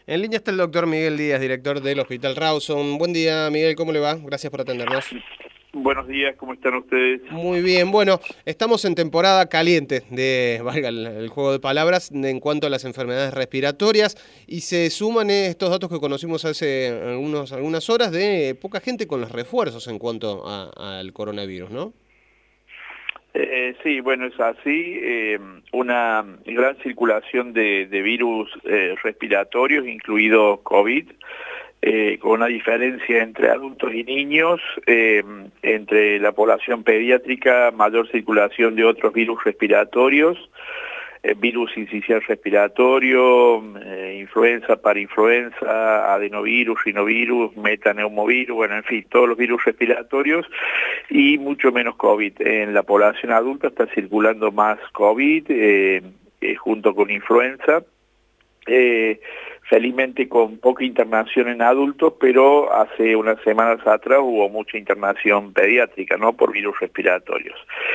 En línea está el doctor Miguel Díaz, director del Hospital Rawson. Buen día, Miguel, ¿cómo le va? Gracias por atendernos. Buenos días, ¿cómo están ustedes? Muy bien, bueno, estamos en temporada caliente valga el juego de palabras, en cuanto a las enfermedades respiratorias, y se suman estos datos que conocimos hace algunas horas de poca gente con los refuerzos en cuanto al coronavirus, ¿no? Sí, bueno, es así. Una gran circulación de virus respiratorios, incluido COVID, con una diferencia entre adultos y niños, entre la población pediátrica, mayor circulación de otros virus respiratorios, virus incisional respiratorio, influenza, parainfluenza, adenovirus, rinovirus, metaneumovirus, bueno, en fin, todos los virus respiratorios y mucho menos COVID. En la población adulta está circulando más COVID junto con influenza. Felizmente con poca internación en adultos, pero hace unas semanas atrás hubo mucha internación pediátrica, ¿no? Por virus respiratorios.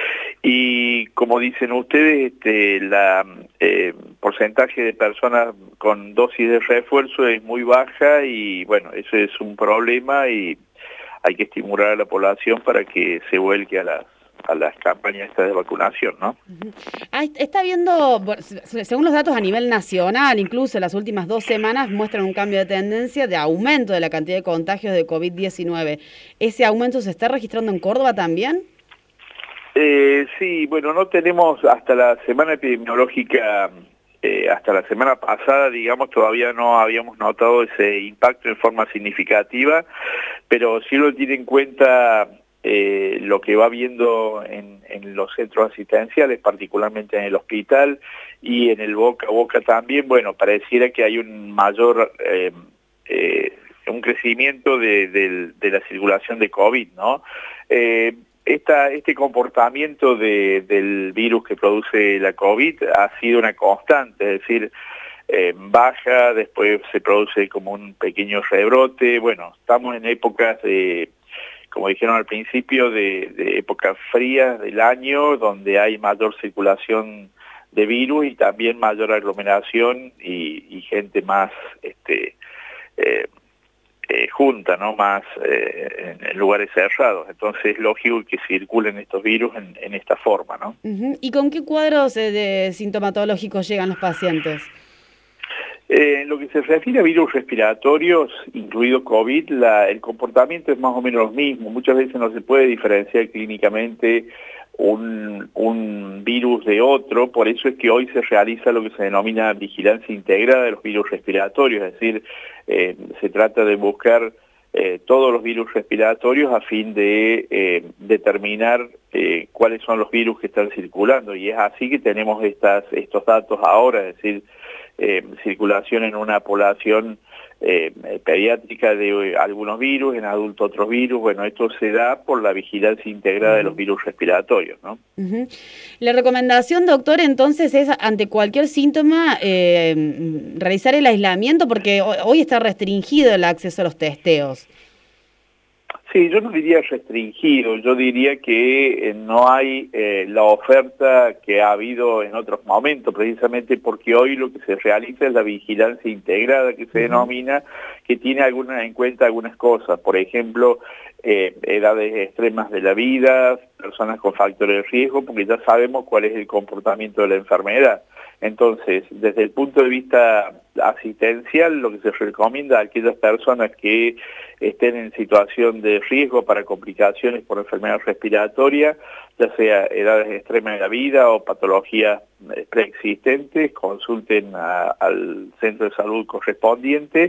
Y como dicen ustedes, la porcentaje de personas con dosis de refuerzo es muy baja y bueno, eso es un problema y hay que estimular a la población para que se vuelque a las campañas estas de vacunación, ¿no? Está viendo, según los datos a nivel nacional, incluso las últimas 2 semanas muestran un cambio de tendencia de aumento de la cantidad de contagios de COVID-19. ¿Ese aumento se está registrando en Córdoba también? Sí, bueno, no tenemos hasta la semana epidemiológica, hasta la semana pasada, digamos, todavía no habíamos notado ese impacto en forma significativa, pero sí lo tiene en cuenta lo que va viendo en los centros asistenciales, particularmente en el hospital y en el boca a boca también, bueno, pareciera que hay un mayor, un crecimiento de la circulación de COVID, ¿no? Este comportamiento del virus que produce la COVID ha sido una constante, es decir, baja, después se produce como un pequeño rebrote. Bueno, estamos en épocas de, como dijeron al principio, de épocas frías del año, donde hay mayor circulación de virus y también mayor aglomeración y gente más junta, ¿no? Más en lugares cerrados. Entonces es lógico que circulen estos virus en esta forma, ¿no? ¿Y con qué cuadros sintomatológicos llegan los pacientes? En lo que se refiere a virus respiratorios, incluido COVID, el comportamiento es más o menos lo mismo. Muchas veces no se puede diferenciar clínicamente un virus de otro, por eso es que hoy se realiza lo que se denomina vigilancia integrada de los virus respiratorios, es decir, se trata de buscar todos los virus respiratorios a fin de determinar cuáles son los virus que están circulando, y es así que tenemos estos datos ahora, es decir, circulación en una población pediátrica de algunos virus, en adultos otros virus. Bueno, esto se da por la vigilancia integrada de los virus respiratorios, ¿no? La recomendación, doctor, entonces es ante cualquier síntoma realizar el aislamiento, porque hoy está restringido el acceso a los testeos. Sí, yo no diría restringido, yo diría que no hay la oferta que ha habido en otros momentos, precisamente porque hoy lo que se realiza es la vigilancia integrada que se denomina, que tiene en cuenta algunas cosas, por ejemplo, edades extremas de la vida, personas con factores de riesgo, porque ya sabemos cuál es el comportamiento de la enfermedad. Entonces, desde el punto de vista asistencial, lo que se recomienda a aquellas personas que estén en situación de riesgo para complicaciones por enfermedad respiratoria, ya sea edades extremas de la vida o patologías preexistentes, consulten al centro de salud correspondiente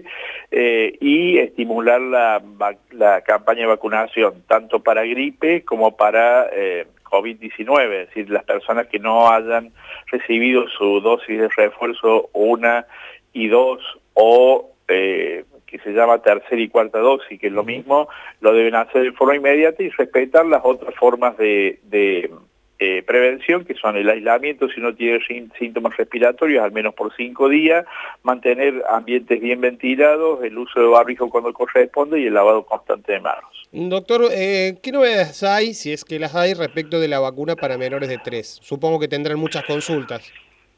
y estimular la campaña de vacunación, tanto para gripe como para COVID-19, es decir, las personas que no hayan recibido su dosis de refuerzo 1 y 2 o que se llama tercera y cuarta dosis, que es lo mismo, lo deben hacer de forma inmediata y respetar las otras formas de prevención, que son el aislamiento si no tiene síntomas respiratorios, al menos por 5 días, mantener ambientes bien ventilados, el uso de barbijo cuando corresponde y el lavado constante de manos. Doctor, ¿qué novedades hay, si es que las hay, respecto de la vacuna para menores de 3? Supongo que tendrán muchas consultas.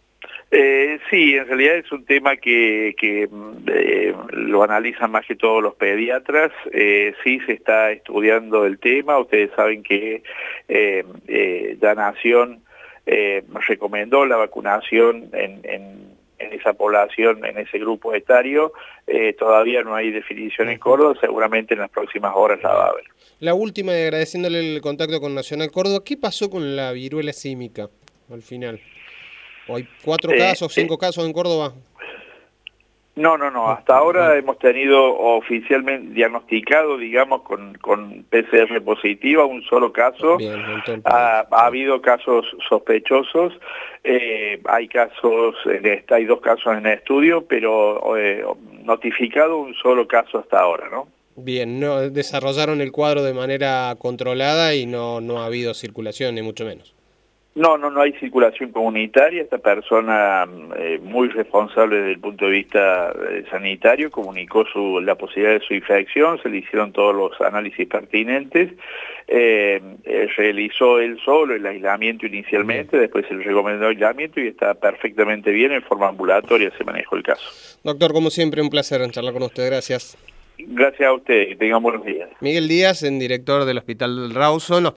Sí, en realidad es un tema que lo analizan más que todos los pediatras. Sí se está estudiando el tema. Ustedes saben que la Nación recomendó la vacunación en esa población, en ese grupo etario. Todavía no hay definición en Córdoba, seguramente en las próximas horas la va a haber. La última, y agradeciéndole el contacto con Nacional Córdoba, ¿qué pasó con la viruela símica al final? ¿O hay 4 casos, 5 casos en Córdoba? No. Hasta ahora hemos tenido oficialmente diagnosticado, digamos, con PCR positiva, un solo caso. Bien, ha habido casos sospechosos, hay 2 casos en estudio, pero notificado un solo caso hasta ahora, ¿no? Bien, no desarrollaron el cuadro de manera controlada y no ha habido circulación, ni mucho menos. No hay circulación comunitaria. Esta persona, muy responsable desde el punto de vista sanitario, comunicó la posibilidad de su infección, se le hicieron todos los análisis pertinentes, realizó él solo el aislamiento inicialmente, después se le recomendó aislamiento y está perfectamente bien, en forma ambulatoria se manejó el caso. Doctor, como siempre, un placer charlar con usted, gracias. Gracias a usted, que tengan buenos días. Miguel Díaz, director del Hospital Rawson.